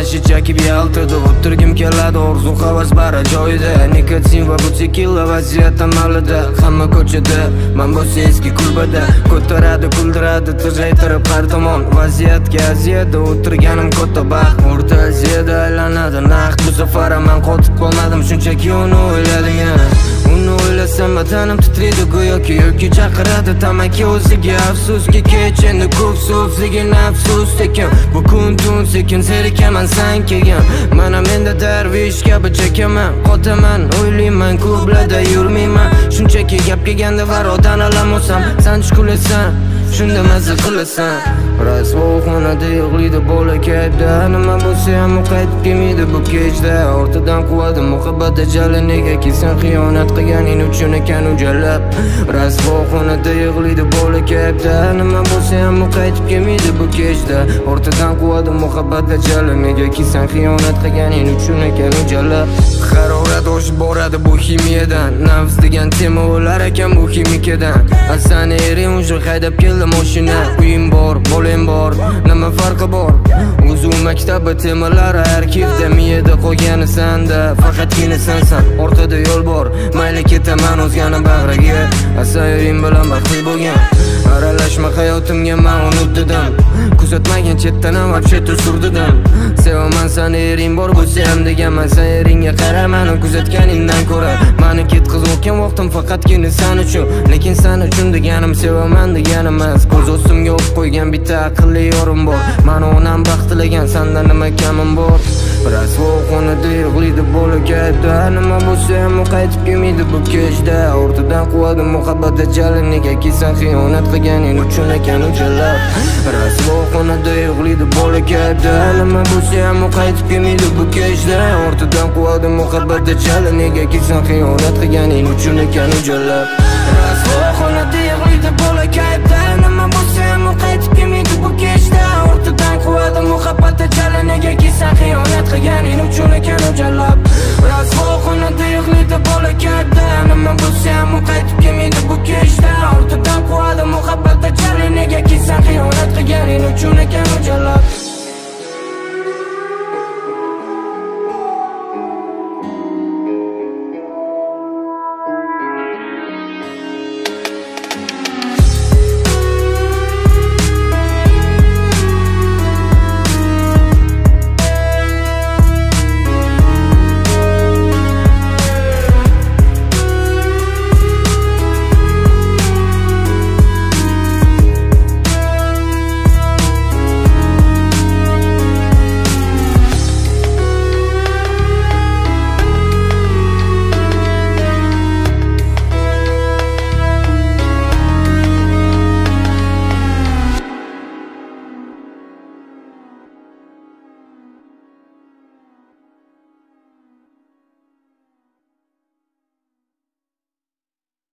boshi chakib yaltirdi. O'tirgim keladi, orzu havas bari joyida. Nikotin va butikilla vaziyat amalida. Hamma ko'chada, men bo'lsa eski kulbada. Ko'taradi, kuldiradi, tiraytirib har tomon. Vaziyatga aziyatda o'tirganim katta baxt. O'rta Aziyada aylanadi naq. Bu safar men qotib qolmadim, shunchaki uni o'yladim yana. Uni o'ylasam batanim titraydi go'yoki yo'lga chaqiradi tamaki o'ziga. Afsuski kech endi ko'p so'zligin afsus tekin. Bu kun tun sekin zerikaman san kelgan. Mana menda darvish kabi chekaman. Qotaman, o'ylayman, ko'plada yurmayman. Shunchaki gap kelganda varodan alamo'sam, san chiqulasan, shunda mazza qilasan. Rasvoxonada yig'laydi bola kayfda. Nima bo'lsa ham u qaytib kelmaydi bu kechda. Ortidan quvadi muhabbat ajali, negaki sen xiyonat qilganing uchun ekan u jalab. Rasvoxonada yig'laydi bola kayfda. Nima bo'lsa ham u qaytib kelmaydi bu kechda. Ortidan quvadi muhabbat ajali, negaki sen xiyonat qilganing uchun ekan u jalab. Harorat oshib boradi bu ximiyadan. Nafs degan tema o'lar ekan bu ximikadan. Asani ering уже haydab keldi mashina. Uyim bor, bolam bor, nima farqi bor? O'zi maktabi temalari arkivda, miyada qolgani sanda. Faqatgina sensan, orqada yo'l bor. Mayli ketaman o'zgani bag'riga. Asayring bilan baxtli bo'lgan. Aralashma hayotimga, men unutdim. Kuzatmagan chetdan вообще surdidim. Sevaman seni, ering bor bo'lsa ham deganman. Sen eringga qara, meni kuzatganingdan ko'ra. Meni ketqizmoqdan vaqtim faqatgina sen uchun. Lekin sen uchun deganim sevaman deganim emas. Ko'z ostimga o'q qo'ygan bitta aqlli yorim bor. Meni onam baxtilagan, senda nima kamim bor? Rasvoxonada yig'laydi bola kayfda. Nima bo'lsa ham u qaytib kelmaydi bu kechda. Ortidan quvadi muhabbat ajali, negaki sen xiyonat qilganing uchun ekan u jalab. Rasvoxonada yig'laydi bola kayfda. Nima bo'lsa ham u qaytib kelmaydi bu kechda. Ortidan quvadi muhabbat ajali, negaki sen xiyonat qilganing uchun ekan u jalab. Rasvoxonada yig'laydi bola kayfda. Nima bo'lsa ham u qaytib kelmaydi bu kechda. Ortidan quvadi muhabbat ajali, negaki sen xiyonat qilganing uchun ekan u jalab. Rasvoxonada yig'laydi bola kayfda. Nima bo'lsa ham u qaytib kelmaydi bu kechda. Ortidan quvadi muhabbat ajali, negaki sen xiyonat qilganing uchun ekan u jalab.